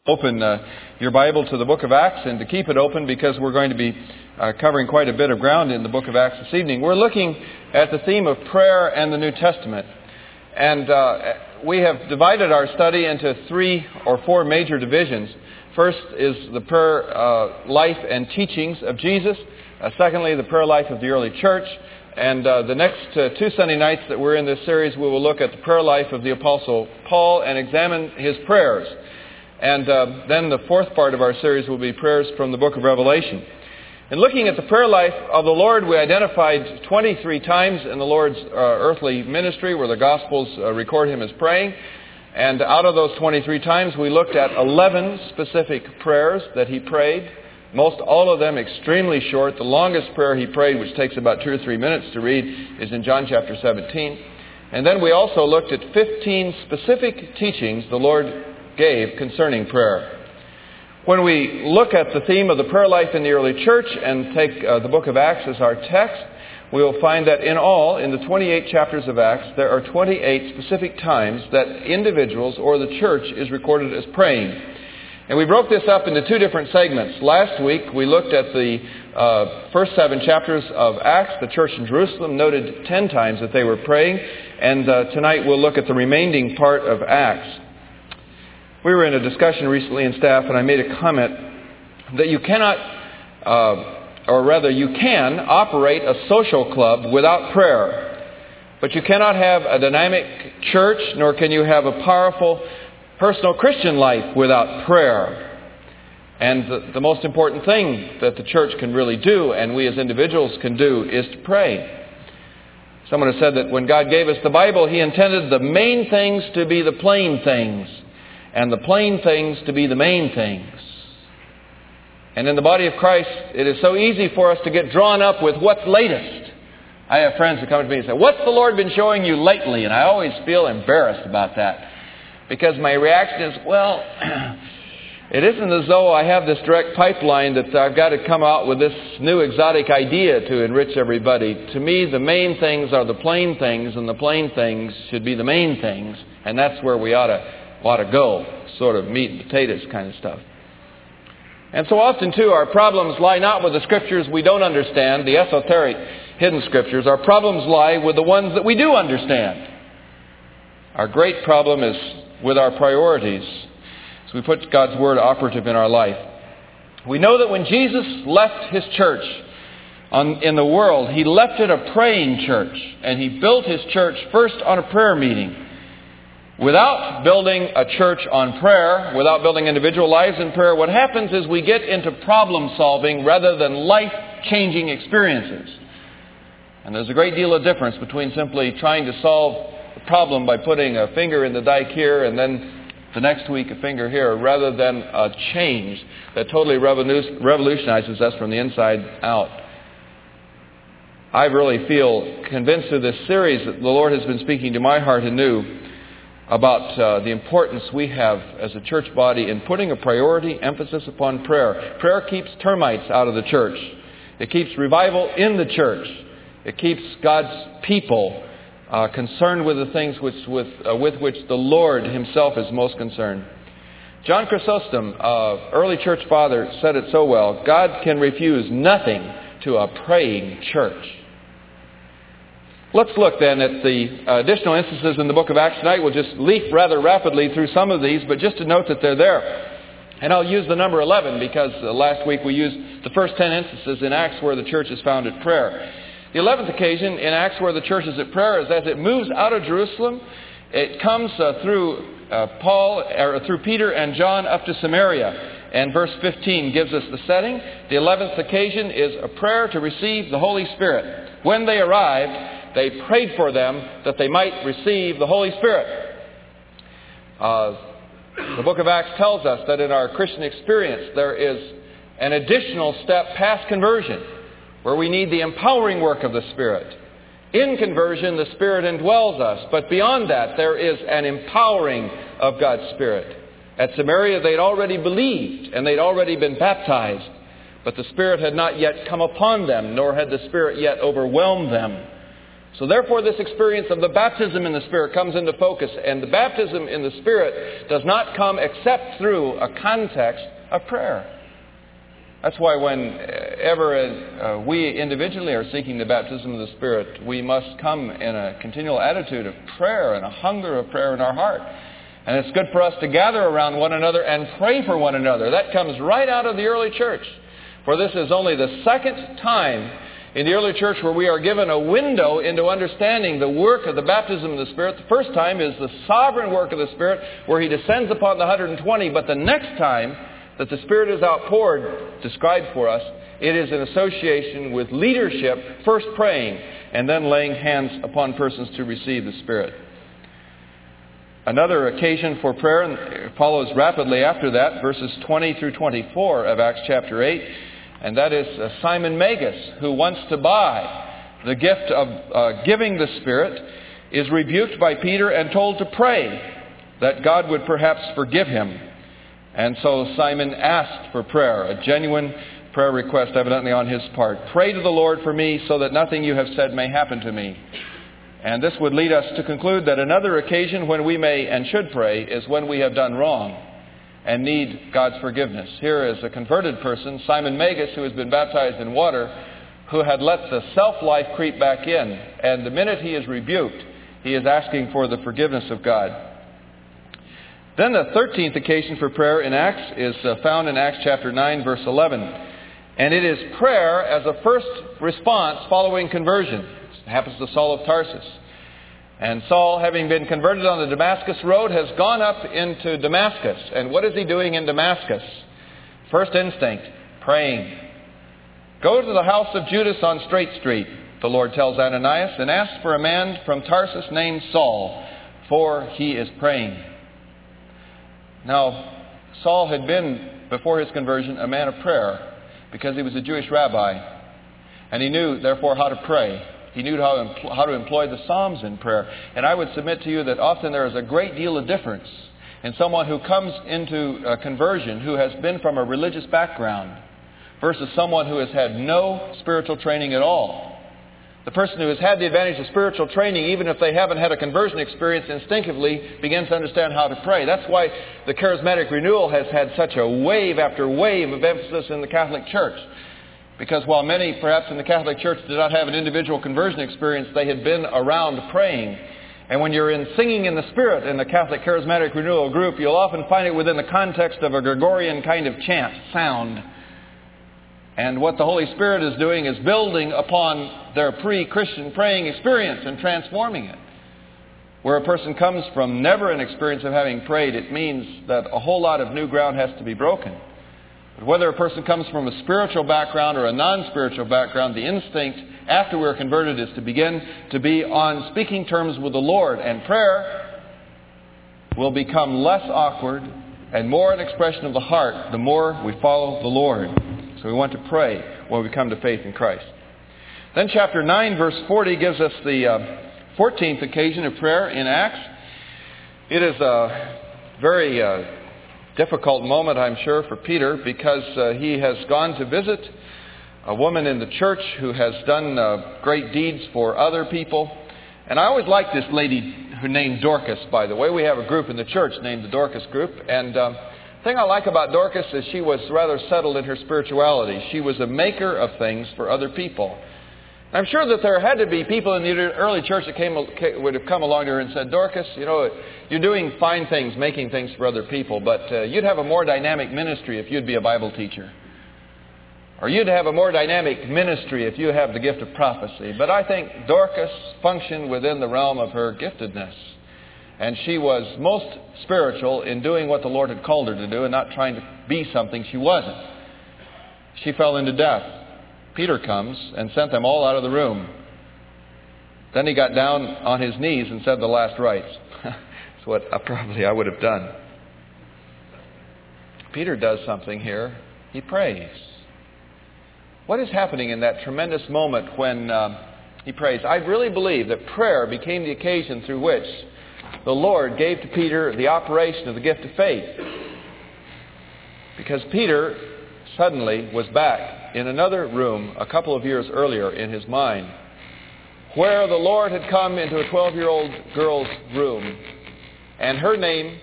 Open your Bible to the book of Acts, and to keep it open because we're going to be covering quite a bit of ground in the book of Acts this evening. We're looking at the theme of prayer and the New Testament. And we have divided our study into 3 or 4 major divisions. First is the prayer life and teachings of Jesus. Secondly, the prayer life of the early church. And the next 2 Sunday nights that we're in this series, we will look at the prayer life of the Apostle Paul and examine his prayers. And then the fourth part of our series will be prayers from the book of Revelation. In looking at the prayer life of the Lord, we identified 23 times in the Lord's earthly ministry where the Gospels record Him as praying. And out of those 23 times, we looked at 11 specific prayers that He prayed. Most all of them extremely short. The longest prayer He prayed, which takes about 2 or 3 minutes to read, is in John chapter 17. And then we also looked at 15 specific teachings the Lord gave concerning prayer. When we look at the theme of the prayer life in the early church and take the book of Acts as our text, we will find that in all, in the 28 chapters of Acts, there are 28 specific times that individuals or the church is recorded as praying. And we broke this up into 2 different segments. Last week we looked at the first 7 chapters of Acts. The church in Jerusalem noted 10 times that they were praying. And tonight we'll look at the remaining part of Acts. We were in a discussion recently in staff, and I made a comment that you cannot, or rather you can, operate a social club without prayer. But you cannot have a dynamic church, nor can you have a powerful personal Christian life without prayer. And the most important thing that the church can really do, and we as individuals can do, is to pray. Someone has said that when God gave us the Bible, He intended the main things to be the plain things, and the plain things to be the main things. And in the body of Christ, it is so easy for us to get drawn up with what's latest. I have friends who come to me and say, "What's the Lord been showing you lately?" And I always feel embarrassed about that. Because my reaction is, well, it isn't as though I have this direct pipeline that I've got to come out with this new exotic idea to enrich everybody. To me, the main things are the plain things, and the plain things should be the main things. And that's where we ought to go, sort of meat and potatoes kind of stuff. And so often, too, our problems lie not with the Scriptures we don't understand, the esoteric hidden Scriptures. Our problems lie with the ones that we do understand. Our great problem is with our priorities, as we put God's Word operative in our life. We know that when Jesus left His church in the world, He left it a praying church, and He built His church first on a prayer meeting. Without building a church on prayer, without building individual lives in prayer, what happens is we get into problem solving rather than life-changing experiences. And there's a great deal of difference between simply trying to solve the problem by putting a finger in the dike here and then the next week a finger here, rather than a change that totally revolutionizes us from the inside out. I really feel convinced through this series that the Lord has been speaking to my heart anew about the importance we have as a church body in putting a priority emphasis upon prayer. Prayer keeps termites out of the church. It keeps revival in the church. It keeps God's people concerned with the things with which the Lord Himself is most concerned. John Chrysostom, early church father, said it so well: God can refuse nothing to a praying church. Let's look then at the additional instances in the book of Acts tonight. We'll just leaf rather rapidly through some of these, but just to note that they're there. And I'll use the number 11 because last week we used the first 10 instances in Acts where the church is found at prayer. The 11th occasion in Acts where the church is at prayer is as it moves out of Jerusalem. It comes through Peter and John up to Samaria. And verse 15 gives us the setting. The 11th occasion is a prayer to receive the Holy Spirit. When they arrived, they prayed for them that they might receive the Holy Spirit. The book of Acts tells us that in our Christian experience there is an additional step past conversion where we need the empowering work of the Spirit. In conversion, the Spirit indwells us. But beyond that, there is an empowering of God's Spirit. At Samaria, they'd already believed and they'd already been baptized. But the Spirit had not yet come upon them, nor had the Spirit yet overwhelmed them. So therefore, this experience of the baptism in the Spirit comes into focus. And the baptism in the Spirit does not come except through a context of prayer. That's why whenever we individually are seeking the baptism of the Spirit, we must come in a continual attitude of prayer and a hunger of prayer in our heart. And it's good for us to gather around one another and pray for one another. That comes right out of the early church. For this is only the second time in the early church where we are given a window into understanding the work of the baptism of the Spirit. The first time is the sovereign work of the Spirit where He descends upon the 120. But the next time that the Spirit is outpoured, described for us, it is in association with leadership, first praying and then laying hands upon persons to receive the Spirit. Another occasion for prayer follows rapidly after that, verses 20 through 24 of Acts chapter 8. And that is Simon Magus, who wants to buy the gift of giving the Spirit, is rebuked by Peter and told to pray that God would perhaps forgive him. And so Simon asked for prayer, a genuine prayer request evidently on his part. Pray to the Lord for me so that nothing you have said may happen to me. And this would lead us to conclude that another occasion when we may and should pray is when we have done wrong and need God's forgiveness. Here is a converted person, Simon Magus, who has been baptized in water, who had let the self-life creep back in. And the minute he is rebuked, he is asking for the forgiveness of God. Then the 13th occasion for prayer in Acts is found in Acts chapter 9, verse 11. And it is prayer as a first response following conversion. It happens to Saul of Tarsus. And Saul, having been converted on the Damascus road, has gone up into Damascus. And what is he doing in Damascus? First instinct, praying. Go to the house of Judas on Straight Street, the Lord tells Ananias, and ask for a man from Tarsus named Saul, for he is praying. Now, Saul had been, before his conversion, a man of prayer, because he was a Jewish rabbi. And he knew, therefore, how to pray. He knew how to employ the Psalms in prayer. And I would submit to you that often there is a great deal of difference in someone who comes into a conversion who has been from a religious background versus someone who has had no spiritual training at all. The person who has had the advantage of spiritual training, even if they haven't had a conversion experience, instinctively begins to understand how to pray. That's why the charismatic renewal has had such a wave after wave of emphasis in the Catholic Church. Because while many, perhaps in the Catholic Church, did not have an individual conversion experience, they had been around praying. And when you're in singing in the Spirit in the Catholic Charismatic Renewal group, you'll often find it within the context of a Gregorian kind of chant, sound. And what the Holy Spirit is doing is building upon their pre-Christian praying experience and transforming it. Where a person comes from never an experience of having prayed, it means that a whole lot of new ground has to be broken. But whether a person comes from a spiritual background or a non-spiritual background, the instinct after we're converted is to begin to be on speaking terms with the Lord. And prayer will become less awkward and more an expression of the heart the more we follow the Lord. So we want to pray when we come to faith in Christ. Then chapter 9, verse 40 gives us the 14th occasion of prayer in Acts. It is a very difficult moment, I'm sure, for Peter, because he has gone to visit a woman in the church who has done great deeds for other people. And I always liked this lady who named Dorcas, by the way. We have a group in the church named the Dorcas Group. And the thing I like about Dorcas is she was rather settled in her spirituality. She was a maker of things for other people. I'm sure that there had to be people in the early church that would have come along to her and said, Dorcas, you know, you're doing fine things, making things for other people, but you'd have a more dynamic ministry if you'd be a Bible teacher. Or you'd have a more dynamic ministry if you have the gift of prophecy. But I think Dorcas functioned within the realm of her giftedness. And she was most spiritual in doing what the Lord had called her to do and not trying to be something she wasn't. She fell into death. Peter comes and sent them all out of the room. Then he got down on his knees and said the last rites. That's what probably I would have done. Peter does something here. He prays. What is happening in that tremendous moment when he prays? I really believe that prayer became the occasion through which the Lord gave to Peter the operation of the gift of faith. Because Peter suddenly was back in another room a couple of years earlier in his mind, where the Lord had come into a 12-year-old girl's room. And her name...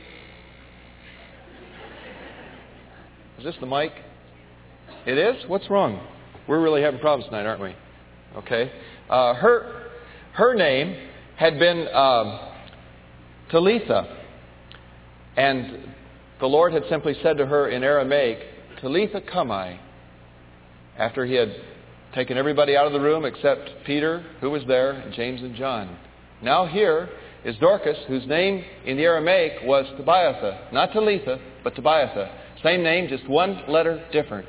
Is this the mic? It is? What's wrong? We're really having problems tonight, aren't we? Okay. Her name had been Talitha. And the Lord had simply said to her in Aramaic, Talitha cumi, after He had taken everybody out of the room except Peter, who was there, and James and John. Now here is Dorcas, whose name in the Aramaic was Tobiatha. Not Talitha, but Tobiatha. Same name, just one letter difference.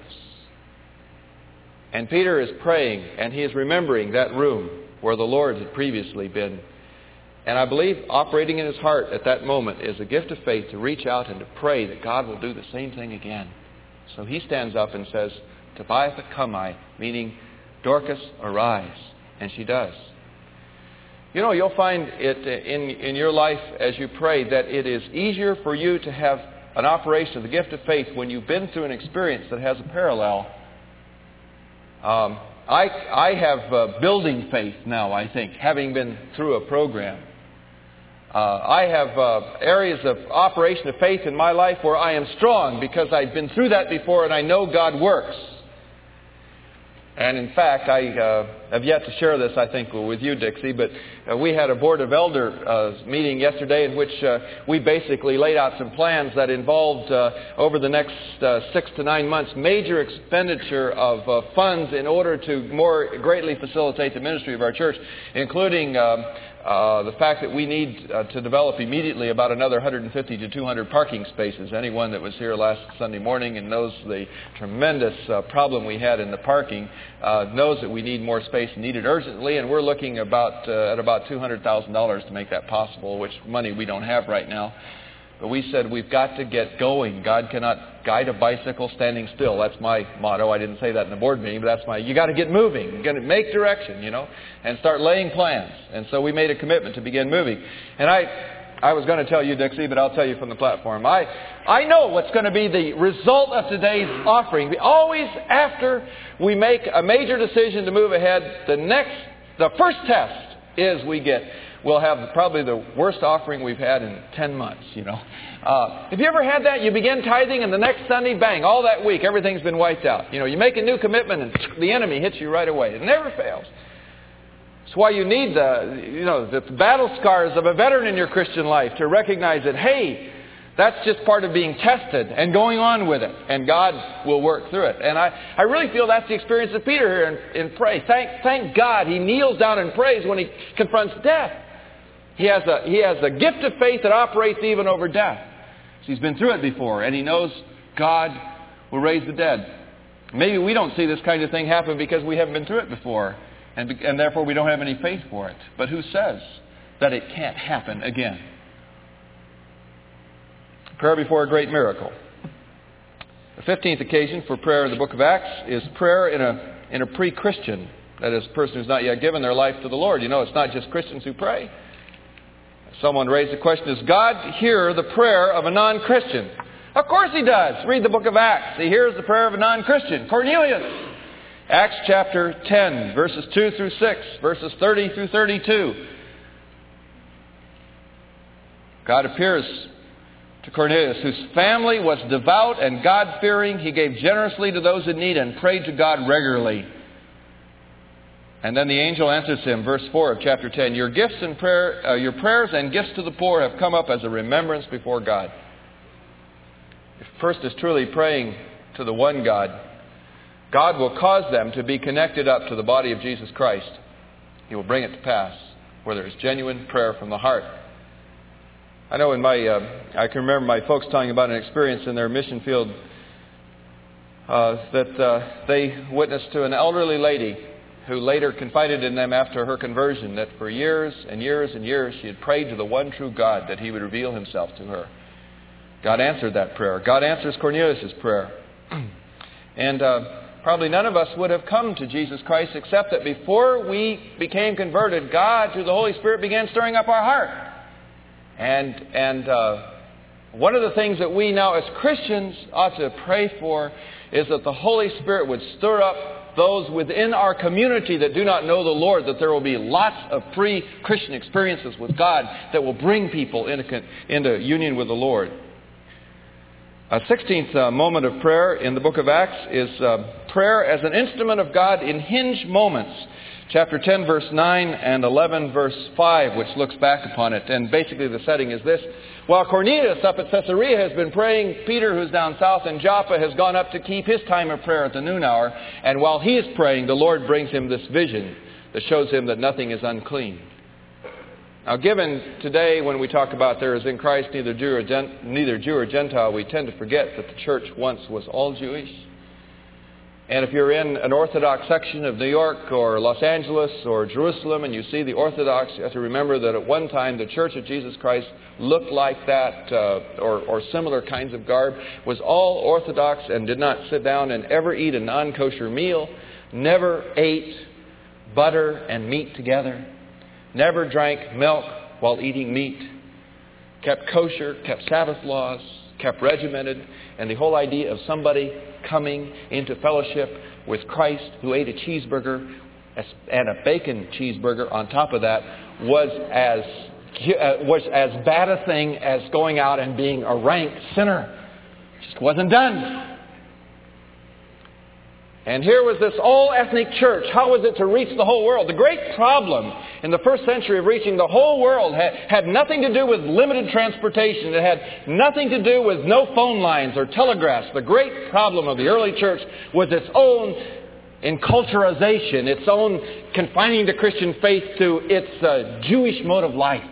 And Peter is praying, and he is remembering that room where the Lord had previously been. And I believe operating in his heart at that moment is a gift of faith to reach out and to pray that God will do the same thing again. So he stands up and says, Tobiatha cumi, meaning Dorcas, arise. And she does. You know, you'll find it in your life as you pray that it is easier for you to have an operation of the gift of faith when you've been through an experience that has a parallel. I have building faith now, I think, having been through a program. I have areas of operation of faith in my life where I am strong because I've been through that before and I know God works. And in fact, I have yet to share this, I think, with you, Dixie, but we had a Board of Elder meeting yesterday in which we basically laid out some plans that involved, over the next 6 to 9 months, major expenditure of funds in order to more greatly facilitate the ministry of our church, including the fact that we need to develop immediately about another 150 to 200 parking spaces. Anyone that was here last Sunday morning and knows the tremendous problem we had in the parking knows that we need more space and need it urgently, and we're looking at about $200,000 to make that possible, which money we don't have right now. But we said we've got to get going. God cannot guide a bicycle standing still. That's my motto. I didn't say that in the board meeting, but that's you got to get moving. You got to make direction, and start laying plans. And so we made a commitment to begin moving. And I was going to tell you, Dixie, but I'll tell you from the platform. I know what's going to be the result of today's offering. Always after we make a major decision to move ahead, the first test is we'll have probably the worst offering we've had in 10 months, Have you ever had that? You begin tithing and the next Sunday, bang, all that week, everything's been wiped out. You make a new commitment and the enemy hits you right away. It never fails. That's why you need the battle scars of a veteran in your Christian life to recognize that, hey, that's just part of being tested and going on with it. And God will work through it. And I really feel that's the experience of Peter here in pray. Thank God he kneels down and prays when he confronts death. He has a gift of faith that operates even over death. So he's been through it before, and he knows God will raise the dead. Maybe we don't see this kind of thing happen because we haven't been through it before, and therefore we don't have any faith for it. But who says that it can't happen again? Prayer before a great miracle. The 15th occasion for prayer in the book of Acts is prayer in a pre-Christian. That is, a person who's not yet given their life to the Lord. It's not just Christians who pray. Someone raised the question, does God hear the prayer of a non-Christian? Of course He does. Read the book of Acts. He hears the prayer of a non-Christian. Cornelius. Acts chapter 10, verses 2 through 6, verses 30 through 32. God appears to Cornelius, whose family was devout and God-fearing. He gave generously to those in need and prayed to God regularly. And then the angel answers him, verse 4 of chapter 10, your prayers and gifts to the poor have come up as a remembrance before God. If a person is truly praying to the one God, God will cause them to be connected up to the body of Jesus Christ. He will bring it to pass where there is genuine prayer from the heart. I know I can remember my folks telling about an experience in their mission field that they witnessed to an elderly lady who later confided in them after her conversion that for years and years and years she had prayed to the one true God that He would reveal Himself to her. God answered that prayer. God answers Cornelius' prayer. And probably none of us would have come to Jesus Christ except that before we became converted, God, through the Holy Spirit, began stirring up our heart. And one of the things that we now as Christians ought to pray for is that the Holy Spirit would stir up those within our community that do not know the Lord, that there will be lots of free Christian experiences with God that will bring people into union with the Lord. A 16th moment of prayer in the book of Acts is prayer as an instrument of God in hinge moments. Chapter 10, verse 9 and 11, verse 5, which looks back upon it. And basically the setting is this. While Cornelius up at Caesarea has been praying, Peter, who's down south in Joppa, has gone up to keep his time of prayer at the noon hour. And while he is praying, the Lord brings him this vision that shows him that nothing is unclean. Now, given today when we talk about there is in Christ neither Jew or Gentile, we tend to forget that the church once was all Jewish. And if you're in an Orthodox section of New York or Los Angeles or Jerusalem and you see the Orthodox, you have to remember that at one time the Church of Jesus Christ looked like that or similar kinds of garb, was all Orthodox and did not sit down and ever eat a non-kosher meal, never ate butter and meat together, never drank milk while eating meat, kept kosher, kept Sabbath laws, kept regimented, and the whole idea of somebody coming into fellowship with Christ who ate a cheeseburger and a bacon cheeseburger on top of that was as bad a thing as going out and being a rank sinner. It just wasn't done. And here was this all-ethnic church. How was it to reach the whole world? The great problem in the first century of reaching the whole world had nothing to do with limited transportation. It had nothing to do with no phone lines or telegraphs. The great problem of the early church was its own enculturization, its own confining the Christian faith to its Jewish mode of life.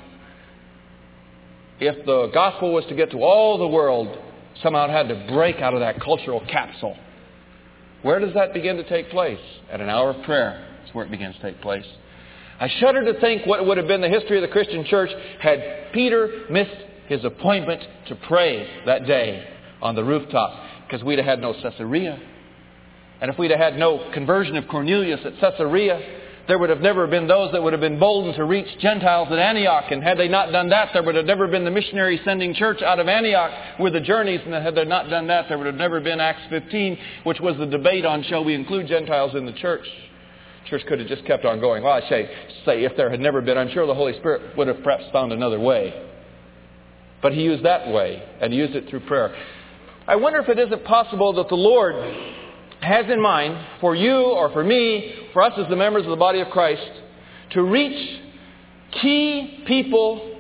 If the gospel was to get to all the world, somehow it had to break out of that cultural capsule. Where does that begin to take place? At an hour of prayer. That's where it begins to take place. I shudder to think what would have been the history of the Christian church had Peter missed his appointment to pray that day on the rooftop, because we'd have had no Caesarea. And if we'd have had no conversion of Cornelius at Caesarea, there would have never been those that would have been boldened to reach Gentiles at Antioch. And had they not done that, there would have never been the missionary sending church out of Antioch with the journeys. And had they not done that, there would have never been Acts 15, which was the debate on shall we include Gentiles in the church. The church could have just kept on going. Well, I say if there had never been, I'm sure the Holy Spirit would have perhaps found another way. But He used that way, and He used it through prayer. I wonder if it isn't possible that the Lord has in mind for you or for me, for us as the members of the body of Christ, to reach key people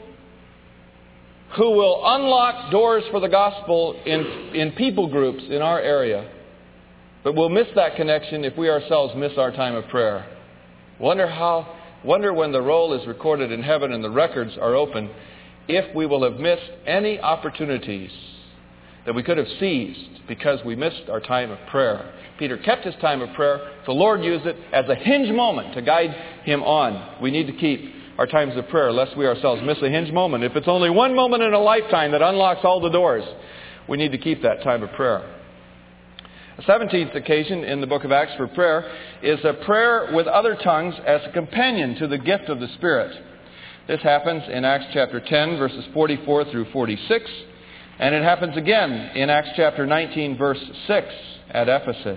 who will unlock doors for the gospel in people groups in our area. But we'll miss that connection if we ourselves miss our time of prayer. Wonder when the roll is recorded in heaven and the records are open, if we will have missed any opportunities that we could have seized because we missed our time of prayer. Peter kept his time of prayer. The Lord used it as a hinge moment to guide him on. We need to keep our times of prayer lest we ourselves miss a hinge moment. If it's only one moment in a lifetime that unlocks all the doors, we need to keep that time of prayer. A 17th occasion in the book of Acts for prayer is a prayer with other tongues as a companion to the gift of the Spirit. This happens in Acts chapter 10, verses 44 through 46. And it happens again in Acts chapter 19, verse 6 at Ephesus,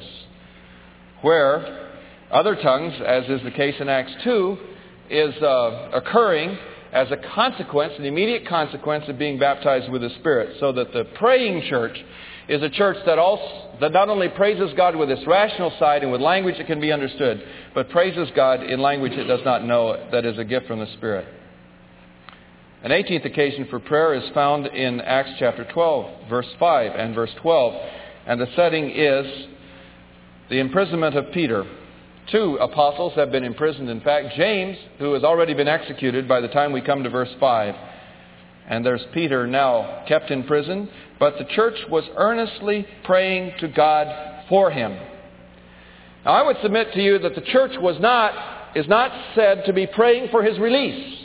where other tongues, as is the case in Acts 2, is occurring as a consequence, an immediate consequence of being baptized with the Spirit. So that the praying church is a church that not only praises God with its rational side and with language that can be understood, but praises God in language it does not know, that is a gift from the Spirit. An 18th occasion for prayer is found in Acts chapter 12, verse 5 and verse 12. And the setting is the imprisonment of Peter. 2 apostles have been imprisoned. In fact, James, who has already been executed by the time we come to verse 5. And there's Peter now kept in prison. But the church was earnestly praying to God for him. Now, I would submit to you that the church is not said to be praying for his release.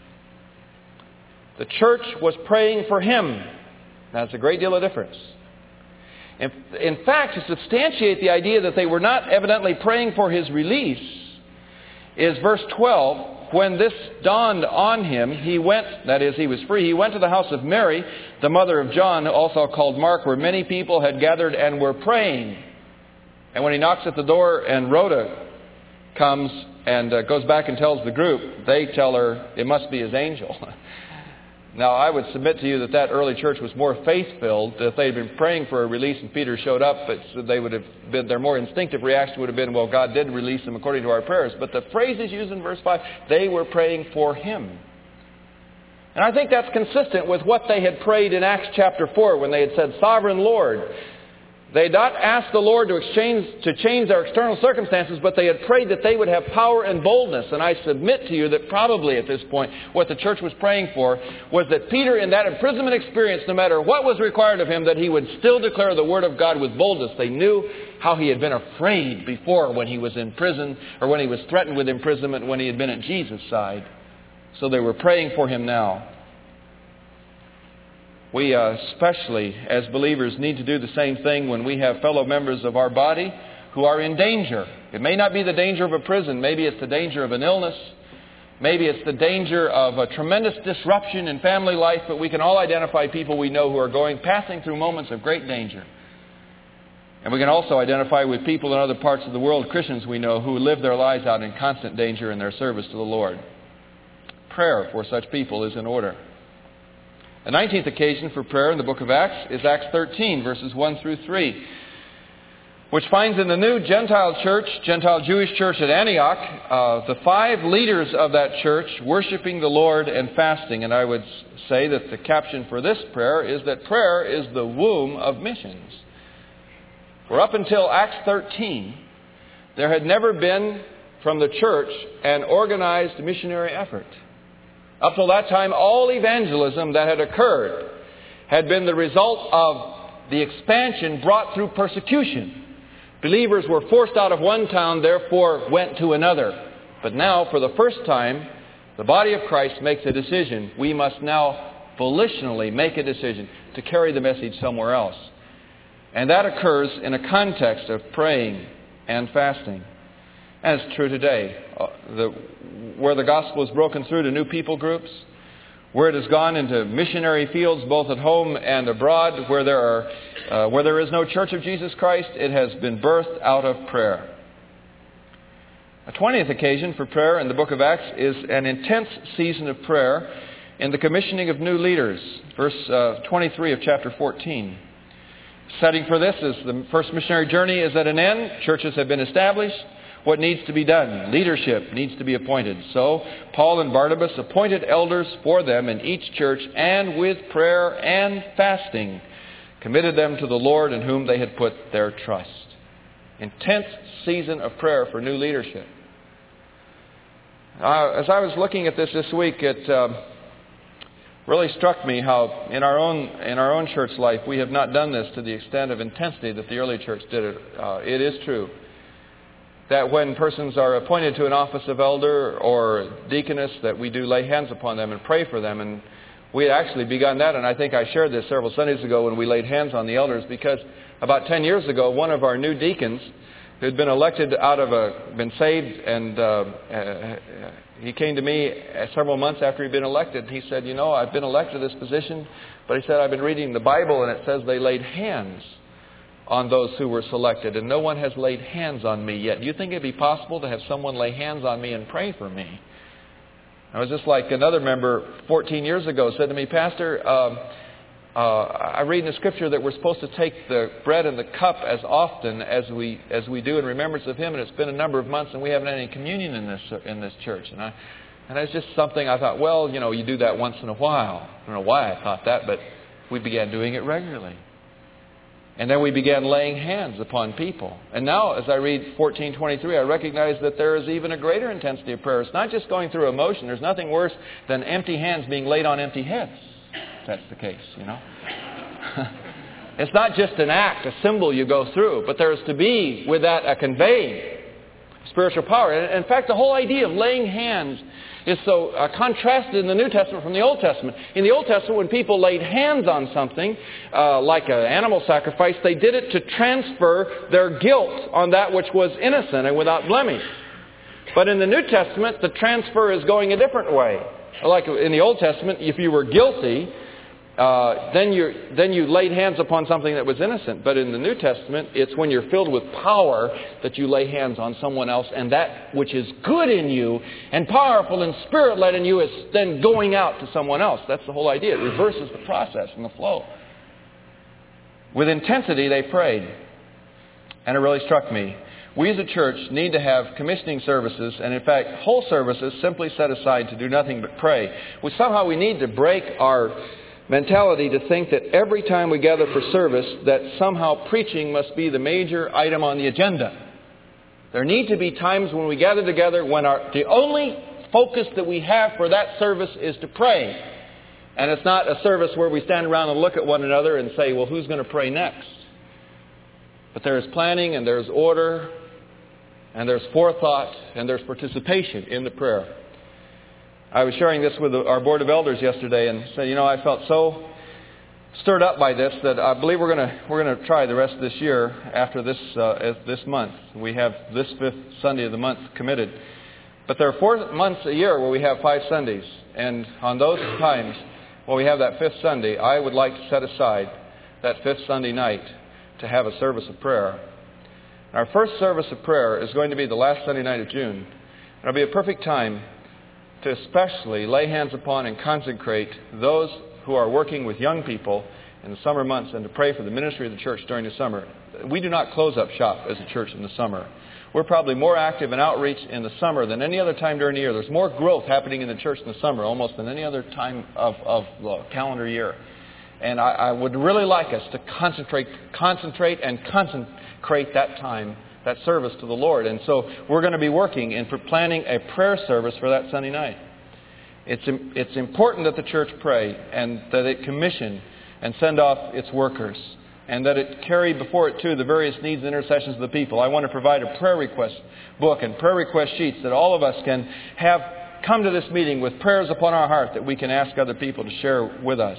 The church was praying for him. That's a great deal of difference. In fact, to substantiate the idea that they were not evidently praying for his release is verse 12. When this dawned on him, he went, that is, he was free, he went to the house of Mary, the mother of John, also called Mark, where many people had gathered and were praying. And when he knocks at the door and Rhoda comes and goes back and tells the group, they tell her it must be his angel. Now, I would submit to you that early church was more faith-filled. If they had been praying for a release and Peter showed up, they would have been, their more instinctive reaction would have been, well, God did release him according to our prayers. But the phrase is used in verse 5, they were praying for him. And I think that's consistent with what they had prayed in Acts chapter 4 when they had said, Sovereign Lord. They had not asked the Lord to change their external circumstances, but they had prayed that they would have power and boldness. And I submit to you that probably at this point what the church was praying for was that Peter, in that imprisonment experience, no matter what was required of him, that he would still declare the Word of God with boldness. They knew how he had been afraid before when he was in prison, or when he was threatened with imprisonment when he had been at Jesus' side. So they were praying for him now. We especially, as believers, need to do the same thing when we have fellow members of our body who are in danger. It may not be the danger of a prison. Maybe it's the danger of an illness. Maybe it's the danger of a tremendous disruption in family life. But we can all identify people we know who are passing through moments of great danger. And we can also identify with people in other parts of the world, Christians we know, who live their lives out in constant danger in their service to the Lord. Prayer for such people is in order. The 19th occasion for prayer in the book of Acts is Acts 13, verses 1 through 3, which finds in the new Gentile Jewish church at Antioch, the 5 leaders of that church worshiping the Lord and fasting. And I would say that the caption for this prayer is that prayer is the womb of missions. For up until Acts 13, there had never been from the church an organized missionary effort. Up till that time, all evangelism that had occurred had been the result of the expansion brought through persecution. Believers were forced out of one town, therefore went to another. But now, for the first time, the body of Christ makes a decision. We must now volitionally make a decision to carry the message somewhere else. And that occurs in a context of praying and fasting. And it's true today. Where the gospel is broken through to new people groups, where it has gone into missionary fields both at home and abroad, where there is no Church of Jesus Christ, it has been birthed out of prayer. A 20th occasion for prayer in the book of Acts is an intense season of prayer in the commissioning of new leaders. Verse 23 of chapter 14. Setting for this is the first missionary journey is at an end. Churches have been established. What needs to be done? Leadership needs to be appointed. So Paul and Barnabas appointed elders for them in each church, and with prayer and fasting committed them to the Lord in whom they had put their trust. Intense season of prayer for new leadership. As I was looking at this week, it really struck me how in our own church life we have not done this to the extent of intensity that the early church did it. It is true that when persons are appointed to an office of elder or deaconess, that we do lay hands upon them and pray for them. And we had actually begun that, and I think I shared this several Sundays ago when we laid hands on the elders, because about 10 years ago, one of our new deacons who had been elected been saved, and he came to me several months after he'd been elected. He said, I've been elected to this position, but he said, I've been reading the Bible, and it says they laid hands on those who were selected, and no one has laid hands on me yet. Do you think it'd be possible to have someone lay hands on me and pray for me? I was just like another member 14 years ago said to me, Pastor, I read in the Scripture that we're supposed to take the bread and the cup as often as we do in remembrance of Him, and it's been a number of months and we haven't had any communion in this church. And it's just something I thought, well, you do that once in a while. I don't know why I thought that, but we began doing it regularly. And then we began laying hands upon people. And now, as I read 14:23, I recognize that there is even a greater intensity of prayer. It's not just going through emotion. There's nothing worse than empty hands being laid on empty heads. If that's the case, It's not just an act, a symbol you go through, but there is to be with that a conveying spiritual power. And in fact, the whole idea of laying hands is so contrasted in the New Testament from the Old Testament. In the Old Testament, when people laid hands on something, like an animal sacrifice, they did it to transfer their guilt on that which was innocent and without blemish. But in the New Testament, the transfer is going a different way. Like in the Old Testament, if you were guilty, then you laid hands upon something that was innocent. But in the New Testament, it's when you're filled with power that you lay hands on someone else, and that which is good in you and powerful and Spirit-led in you is then going out to someone else. That's the whole idea. It reverses the process and the flow. With intensity, they prayed. And it really struck me. We as a church need to have commissioning services, and in fact, whole services simply set aside to do nothing but pray. Somehow we need to break our mentality to think that every time we gather for service, that somehow preaching must be the major item on the agenda. There need to be times when we gather together when the only focus that we have for that service is to pray. And it's not a service where we stand around and look at one another and say, well, who's going to pray next? But there is planning and there's order and there's forethought and there's participation in the prayer. I was sharing this with our Board of Elders yesterday and said, I felt so stirred up by this that I believe we're going to try the rest of this year after this month. We have this fifth Sunday of the month committed. But there are 4 months a year where we have 5 Sundays. And on those times when we have that fifth Sunday, I would like to set aside that fifth Sunday night to have a service of prayer. Our first service of prayer is going to be the last Sunday night of June. It'll be a perfect time to especially lay hands upon and consecrate those who are working with young people in the summer months and to pray for the ministry of the church during the summer. We do not close up shop as a church in the summer. We're probably more active in outreach in the summer than any other time during the year. There's more growth happening in the church in the summer almost than any other time of the calendar year. And I would really like us to concentrate and consecrate that time, that service to the Lord. And so we're going to be working and planning a prayer service for that Sunday night. It's important that the church pray and that it commission and send off its workers and that it carry before it too the various needs and intercessions of the people. I want to provide a prayer request book and prayer request sheets that all of us can have come to this meeting with prayers upon our heart that we can ask other people to share with us.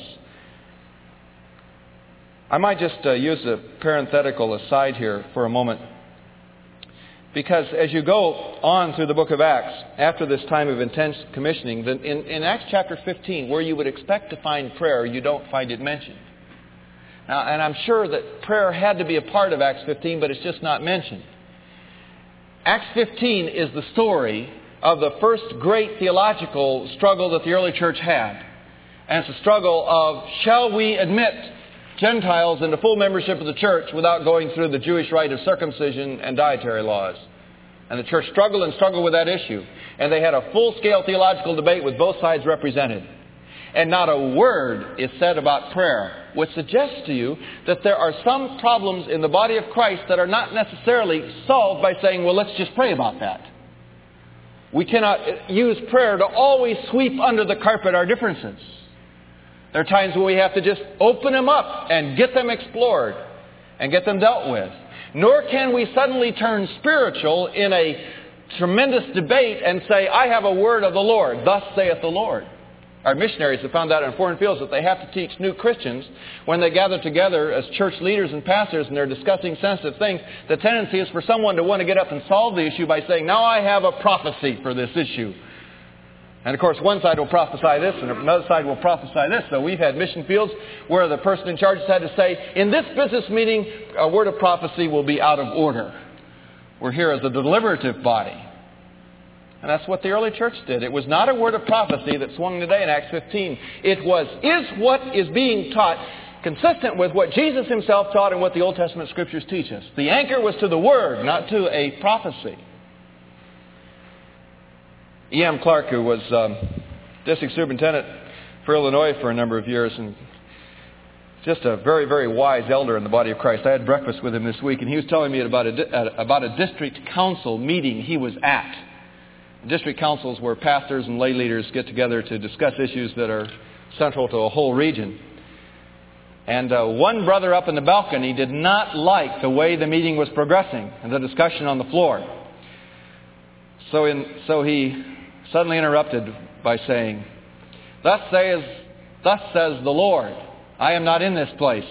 I might just use a parenthetical aside here for a moment. Because as you go on through the book of Acts, after this time of intense commissioning, in Acts chapter 15, where you would expect to find prayer, you don't find it mentioned. Now, and I'm sure that prayer had to be a part of Acts 15, but it's just not mentioned. Acts 15 is the story of the first great theological struggle that the early church had. And it's a struggle of, shall we admit Gentiles into full membership of the church without going through the Jewish rite of circumcision and dietary laws? And the church struggled with that issue. And they had a full-scale theological debate with both sides represented. And not a word is said about prayer, which suggests to you that there are some problems in the body of Christ that are not necessarily solved by saying, well, let's just pray about that. We cannot use prayer to always sweep under the carpet our differences. There are times when we have to just open them up and get them explored and get them dealt with. Nor can we suddenly turn spiritual in a tremendous debate and say, I have a word of the Lord, thus saith the Lord. Our missionaries have found out in foreign fields that they have to teach new Christians when they gather together as church leaders and pastors and they're discussing sensitive things. The tendency is for someone to want to get up and solve the issue by saying, now I have a prophecy for this issue. And of course, one side will prophesy this and another side will prophesy this. So we've had mission fields where the person in charge has had to say, in this business meeting, a word of prophecy will be out of order. We're here as a deliberative body. And that's what the early church did. It was not a word of prophecy that swung today in Acts 15. It was, is what is being taught consistent with what Jesus himself taught and what the Old Testament Scriptures teach us? The anchor was to the Word, not to a prophecy. E.M. Clark, who was district superintendent for Illinois for a number of years, and just a very, very wise elder in the body of Christ. I had breakfast with him this week, and he was telling me about a district council meeting he was at. District councils where pastors and lay leaders get together to discuss issues that are central to a whole region. And one brother up in the balcony did not like the way the meeting was progressing and the discussion on the floor. So he suddenly interrupted by saying, Thus says the Lord, I am not in this place.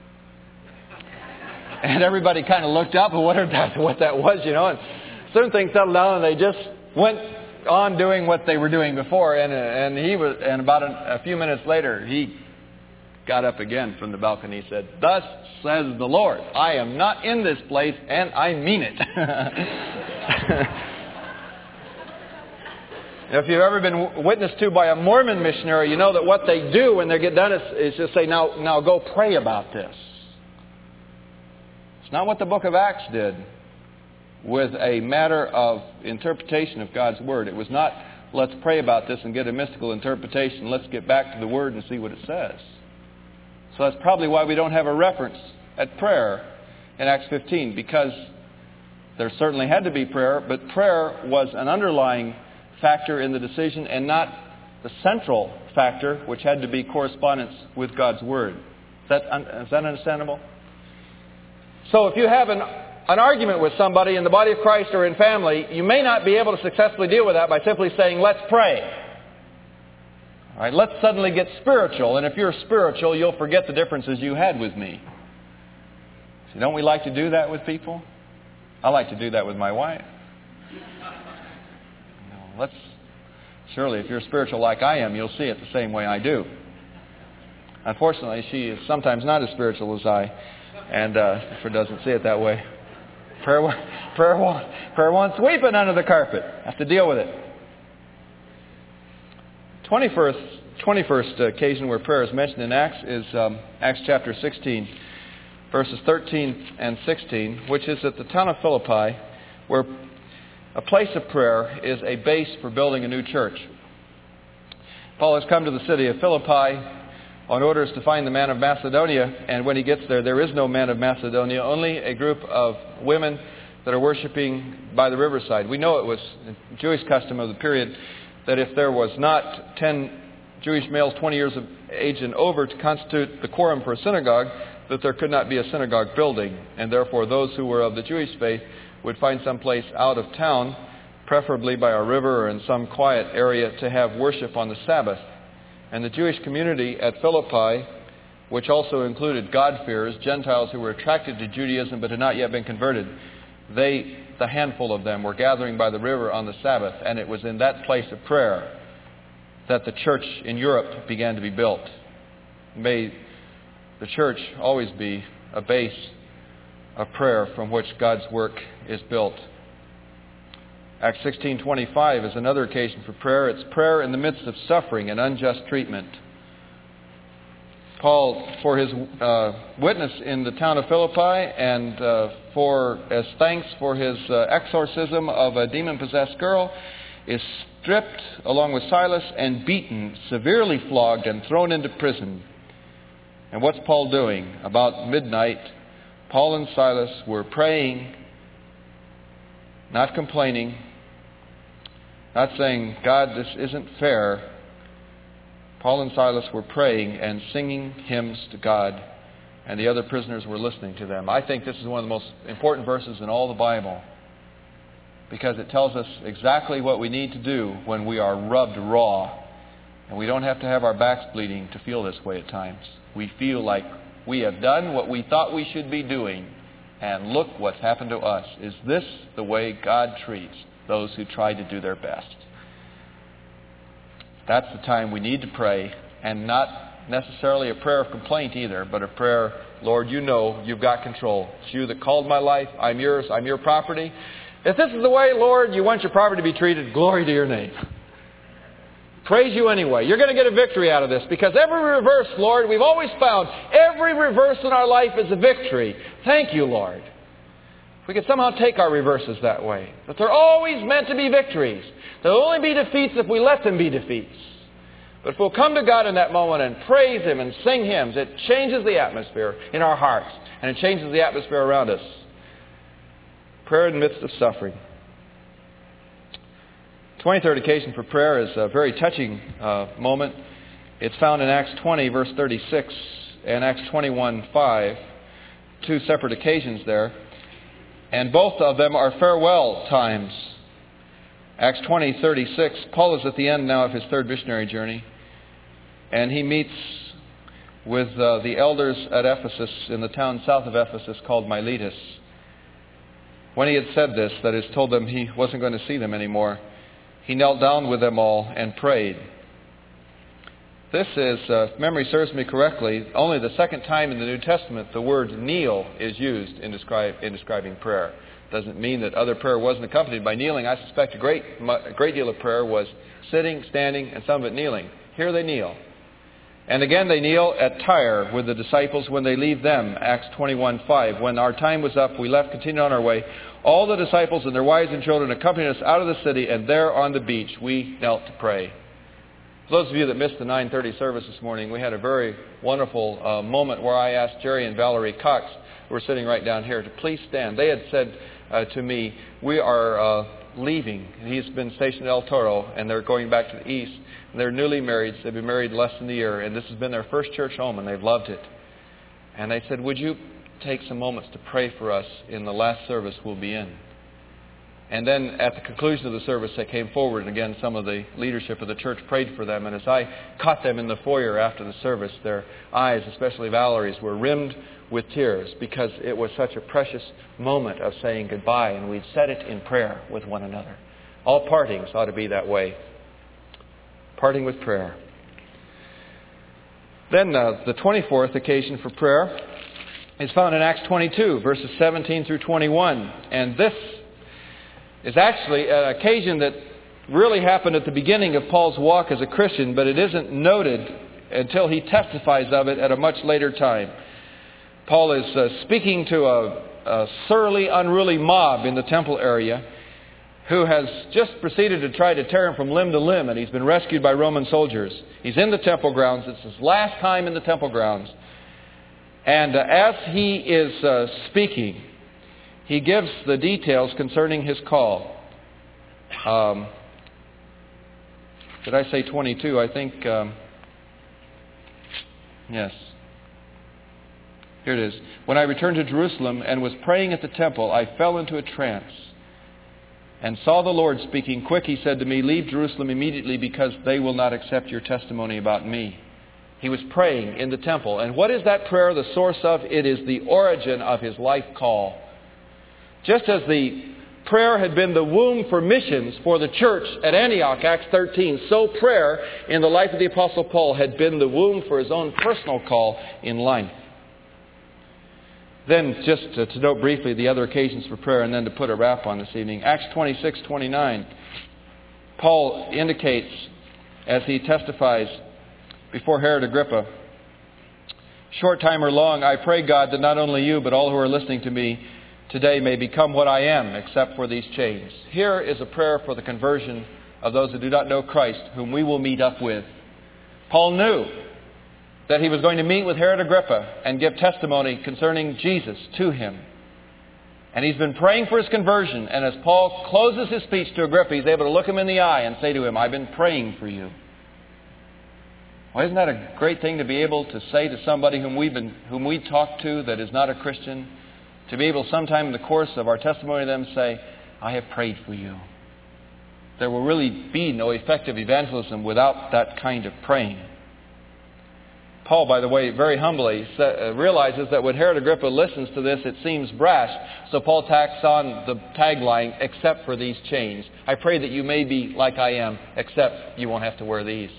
And everybody kind of looked up and wondered what that was, and certain things settled down and they just went on doing what they were doing before. And about a few minutes later, he got up again from the balcony and said, "Thus says the Lord, I am not in this place, and I mean it." If you've ever been witnessed to by a Mormon missionary, you know that what they do when they get done is just say, now go pray about this. It's not what the book of Acts did with a matter of interpretation of God's Word. It was not, let's pray about this and get a mystical interpretation. Let's get back to the Word and see what it says. So that's probably why we don't have a reference at prayer in Acts 15, because there certainly had to be prayer, but prayer was an underlying factor in the decision and not the central factor, which had to be correspondence with God's Word. Is that understandable? So if you have an argument with somebody in the body of Christ or in family, you may not be able to successfully deal with that by simply saying, "Let's pray." All right, let's suddenly get spiritual, and if you're spiritual, you'll forget the differences you had with me. See, don't we like to do that with people? I like to do that with my wife. Surely, if you're spiritual like I am, you'll see it the same way I do. Unfortunately, she is sometimes not as spiritual as I, and doesn't see it that way. Prayer won't sweep it under the carpet. Have to deal with it. 21st occasion where prayer is mentioned in Acts is Acts chapter 16, verses 13 and 16, which is at the town of Philippi, where a place of prayer is a base for building a new church. Paul has come to the city of Philippi on orders to find the man of Macedonia, and when he gets there, there is no man of Macedonia, only a group of women that are worshiping by the riverside. We know it was a Jewish custom of the period that if there was not 10 Jewish males 20 years of age and over to constitute the quorum for a synagogue, that there could not be a synagogue building, and therefore those who were of the Jewish faith would find some place out of town, preferably by a river or in some quiet area, to have worship on the Sabbath. And the Jewish community at Philippi, which also included God-fearers, Gentiles who were attracted to Judaism but had not yet been converted, the handful of them, were gathering by the river on the Sabbath, and it was in that place of prayer that the church in Europe began to be built. May the church always be a base of prayer from which God's work is built. Acts 16:25 is another occasion for prayer. It's prayer in the midst of suffering and unjust treatment. Paul, for his witness in the town of Philippi and as thanks for his exorcism of a demon-possessed girl, is stripped along with Silas and beaten, severely flogged and thrown into prison. And what's Paul doing? About midnight, Paul and Silas were praying, not complaining, not saying, "God, this isn't fair." Paul and Silas were praying and singing hymns to God, and the other prisoners were listening to them. I think this is one of the most important verses in all the Bible, because it tells us exactly what we need to do when we are rubbed raw. And we don't have to have our backs bleeding to feel this way at times. We feel like we have done what we thought we should be doing, and look what's happened to us. Is this the way God treats those who try to do their best? That's the time we need to pray, and not necessarily a prayer of complaint either, but a prayer, "Lord, you know, you've got control. It's you that called my life. I'm yours. I'm your property. If this is the way, Lord, you want your property to be treated, glory to your name. Praise you anyway. You're going to get a victory out of this, because every reverse, Lord, we've always found every reverse in our life is a victory. Thank you, Lord." If we could somehow take our reverses that way, that they're always meant to be victories. They'll only be defeats if we let them be defeats. But if we'll come to God in that moment and praise Him and sing hymns, it changes the atmosphere in our hearts, and it changes the atmosphere around us. Prayer in the midst of suffering. 23rd occasion for prayer is a very touching moment. It's found in Acts 20, verse 36, and Acts 21:5, two separate occasions there. And both of them are farewell times. Acts 20:36, Paul is at the end now of his third missionary journey, and he meets with the elders at Ephesus, in the town south of Ephesus called Miletus. When he had said this, that is, told them he wasn't going to see them anymore, he knelt down with them all and prayed. This is, if memory serves me correctly, only the second time in the New Testament the word kneel is used in describing prayer. Doesn't mean that other prayer wasn't accompanied by kneeling. I suspect a great deal of prayer was sitting, standing, and some of it kneeling. Here they kneel. And again they kneel at Tyre with the disciples when they leave them, Acts 21:5. When our time was up, we left, continued on our way. All the disciples and their wives and children accompanied us out of the city, and there on the beach we knelt to pray. For those of you that missed the 9:30 service this morning, we had a very wonderful moment where I asked Jerry and Valerie Cox, who were sitting right down here, to please stand. They had said to me, we are leaving. He's been stationed at El Toro, and they're going back to the east. They're newly married. So they've been married less than a year, and this has been their first church home, and they've loved it. And they said, would you take some moments to pray for us in the last service we'll be in? And then at the conclusion of the service, they came forward, and again, some of the leadership of the church prayed for them. And as I caught them in the foyer after the service, their eyes, especially Valerie's, were rimmed with tears because it was such a precious moment of saying goodbye, and we'd said it in prayer with one another. All partings ought to be that way. Parting with prayer. Then the 24th occasion for prayer is found in Acts 22, verses 17 through 21. And this is actually an occasion that really happened at the beginning of Paul's walk as a Christian, but it isn't noted until he testifies of it at a much later time. Paul is speaking to a surly, unruly mob in the temple area who has just proceeded to try to tear him from limb to limb, and he's been rescued by Roman soldiers. He's in the temple grounds. It's his last time in the temple grounds. And as he is speaking, he gives the details concerning his call. Did I say 22? I think, yes. Here it is. When I returned to Jerusalem and was praying at the temple, I fell into a trance and saw the Lord speaking. Quick, he said to me, leave Jerusalem immediately because they will not accept your testimony about me. He was praying in the temple. And what is that prayer the source of? It is the origin of his life call. Just as the prayer had been the womb for missions for the church at Antioch, Acts 13, so prayer in the life of the Apostle Paul had been the womb for his own personal call in life. Then, just to note briefly the other occasions for prayer and then to put a wrap on this evening. Acts 26:29. Paul indicates, as he testifies before Herod Agrippa, short time or long, I pray God that not only you, but all who are listening to me today may become what I am, except for these chains. Here is a prayer for the conversion of those who do not know Christ, whom we will meet up with. Paul knew that he was going to meet with Herod Agrippa and give testimony concerning Jesus to him. And he's been praying for his conversion. And as Paul closes his speech to Agrippa, he's able to look him in the eye and say to him, I've been praying for you. Well, isn't that a great thing to be able to say to somebody whom we talk to that is not a Christian? To be able sometime in the course of our testimony to them say, I have prayed for you. There will really be no effective evangelism without that kind of praying. Paul, by the way, very humbly realizes that when Herod Agrippa listens to this, it seems brash. So Paul tacks on the tagline, except for these chains. I pray that you may be like I am, except you won't have to wear these.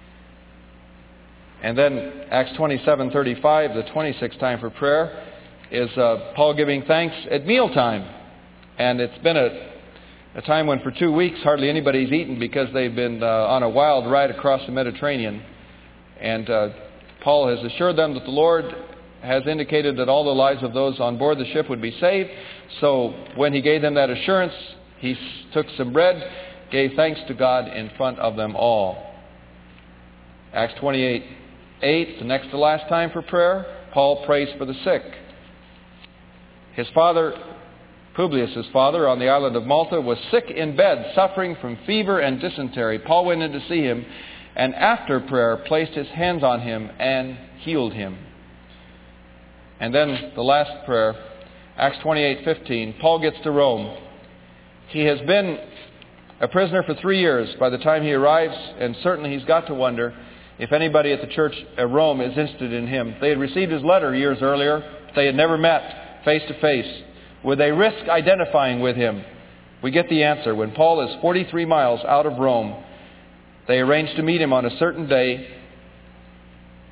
And then Acts 27:35, the 26th time for prayer, is Paul giving thanks at mealtime. And it's been a time when for 2 weeks hardly anybody's eaten because they've been on a wild ride across the Mediterranean. And Paul has assured them that the Lord has indicated that all the lives of those on board the ship would be saved. So when he gave them that assurance, he took some bread, gave thanks to God in front of them all. Acts 28:8, the next to last time for prayer, Paul prays for the sick. His father, Publius' father, on the island of Malta, was sick in bed, suffering from fever and dysentery. Paul went in to see him, and after prayer placed his hands on him and healed him. And then the last prayer, Acts 28:15, Paul gets to Rome. He has been a prisoner for 3 years by the time he arrives, and certainly he's got to wonder if anybody at the church at Rome is interested in him. They had received his letter years earlier. They had never met face to face. Would they risk identifying with him? We get the answer. When Paul is 43 miles out of Rome, they arranged to meet him on a certain day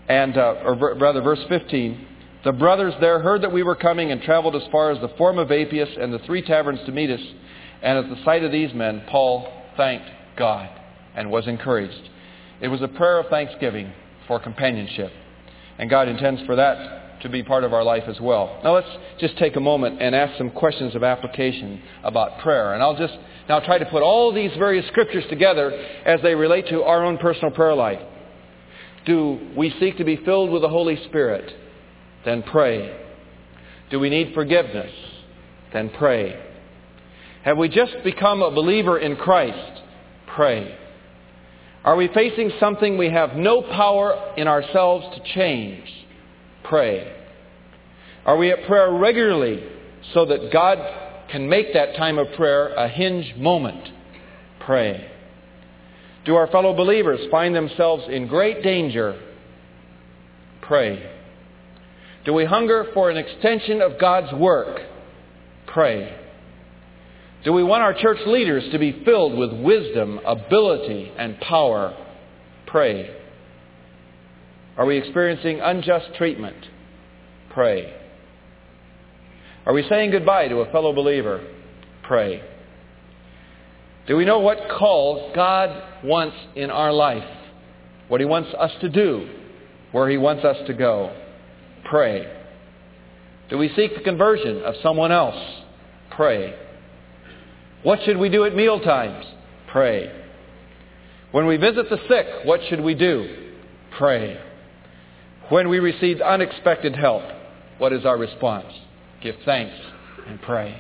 And, verse 15, the brothers there heard that we were coming and traveled as far as the Forum of Appius and the 3 taverns to meet us. And at the sight of these men, Paul thanked God and was encouraged. It was a prayer of thanksgiving for companionship. And God intends for that to be part of our life as well. Now let's just take a moment and ask some questions of application about prayer. And I'll just now try to put all these various scriptures together as they relate to our own personal prayer life. Do we seek to be filled with the Holy Spirit? Then pray. Do we need forgiveness? Then pray. Have we just become a believer in Christ? Pray. Are we facing something we have no power in ourselves to change? Pray. Are we at prayer regularly so that God can make that time of prayer a hinge moment? Pray. Do our fellow believers find themselves in great danger? Pray. Do we hunger for an extension of God's work? Pray. Do we want our church leaders to be filled with wisdom, ability, and power? Pray. Are we experiencing unjust treatment? Pray. Are we saying goodbye to a fellow believer? Pray. Do we know what calls God wants in our life? What He wants us to do? Where He wants us to go? Pray. Do we seek the conversion of someone else? Pray. What should we do at meal times? Pray. When we visit the sick, what should we do? Pray. When we receive unexpected help, what is our response? Give thanks and pray.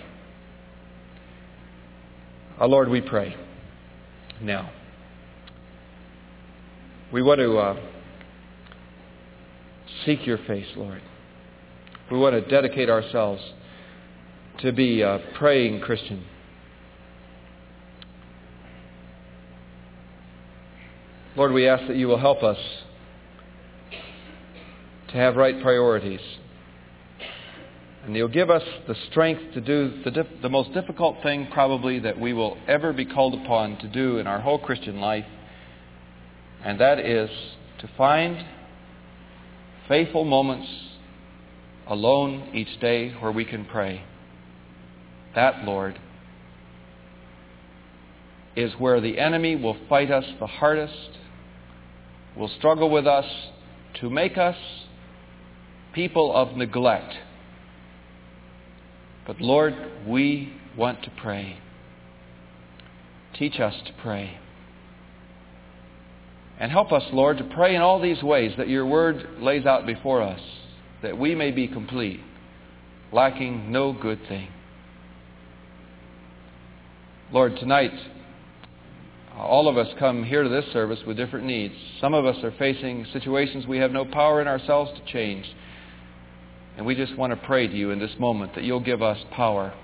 Our Lord, we pray. Now, we want to seek Your face, Lord. We want to dedicate ourselves to be a praying Christian. Lord, we ask that You will help us to have right priorities. And You'll give us the strength to do the most difficult thing probably that we will ever be called upon to do in our whole Christian life. And that is to find faithful moments alone each day where we can pray. That, Lord, is where the enemy will fight us the hardest, will struggle with us to make us people of neglect. But Lord, we want to pray. Teach us to pray. And help us, Lord, to pray in all these ways that Your Word lays out before us, that we may be complete, lacking no good thing. Lord, tonight, all of us come here to this service with different needs. Some of us are facing situations we have no power in ourselves to change. And we just want to pray to You in this moment that You'll give us power.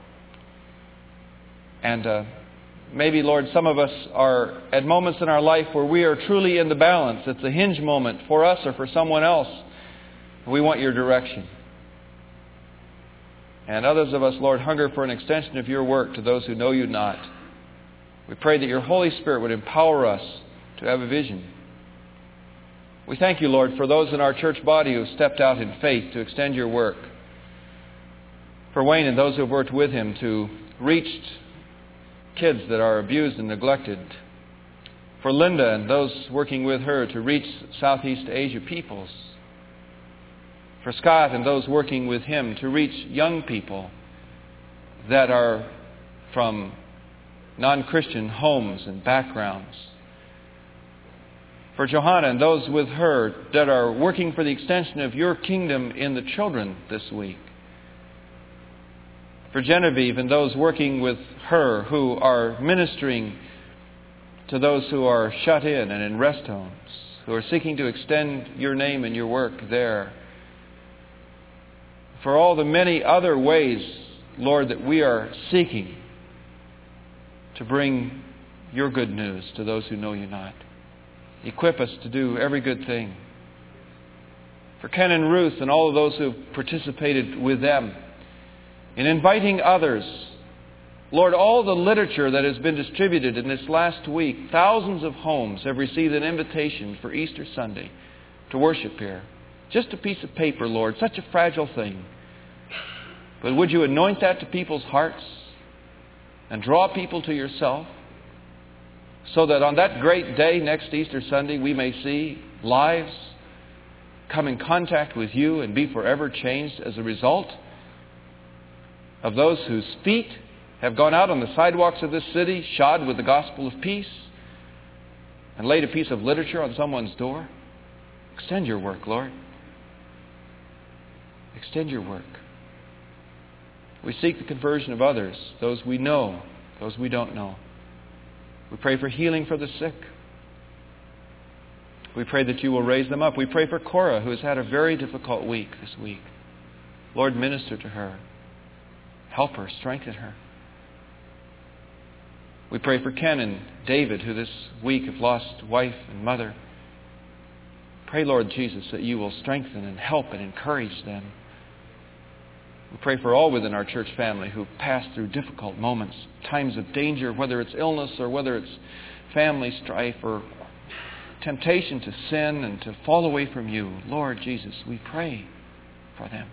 And maybe, Lord, some of us are at moments in our life where we are truly in the balance. It's a hinge moment for us or for someone else. We want Your direction. And others of us, Lord, hunger for an extension of Your work to those who know You not. We pray that Your Holy Spirit would empower us to have a vision. We thank You, Lord, for those in our church body who have stepped out in faith to extend Your work. For Wayne and those who have worked with him to reach kids that are abused and neglected. For Linda and those working with her to reach Southeast Asia peoples. For Scott and those working with him to reach young people that are from non-Christian homes and backgrounds. For Johanna and those with her that are working for the extension of Your kingdom in the children this week. For Genevieve and those working with her who are ministering to those who are shut in and in rest homes, who are seeking to extend Your name and Your work there. For all the many other ways, Lord, that we are seeking to bring Your good news to those who know You not. Equip us to do every good thing. For Ken and Ruth and all of those who have participated with them in inviting others. Lord, all the literature that has been distributed in this last week, thousands of homes have received an invitation for Easter Sunday to worship here. Just a piece of paper, Lord, such a fragile thing. But would you anoint that to people's hearts and draw people to yourself so that on that great day next Easter Sunday we may see lives come in contact with you and be forever changed as a result of those whose feet have gone out on the sidewalks of this city, shod with the gospel of peace, and laid a piece of literature on someone's door? Extend your work, Lord. Extend your work. We seek the conversion of others, those we know, those we don't know. We pray for healing for the sick. We pray that you will raise them up. We pray for Cora, who has had a very difficult week this week. Lord, minister to her. Help her, strengthen her. We pray for Ken and David, who this week have lost wife and mother. Pray, Lord Jesus, that you will strengthen and help and encourage them. We pray for all within our church family who pass through difficult moments, times of danger, whether it's illness or whether it's family strife or temptation to sin and to fall away from you. Lord Jesus, we pray for them.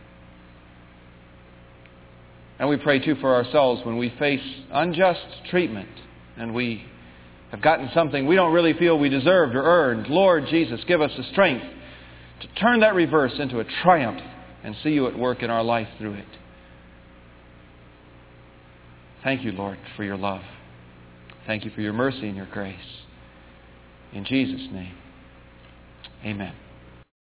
And we pray too for ourselves when we face unjust treatment and we have gotten something we don't really feel we deserved or earned. Lord Jesus, give us the strength to turn that reverse into a triumph and see you at work in our life through it. Thank you, Lord, for your love. Thank you for your mercy and your grace. In Jesus' name, amen.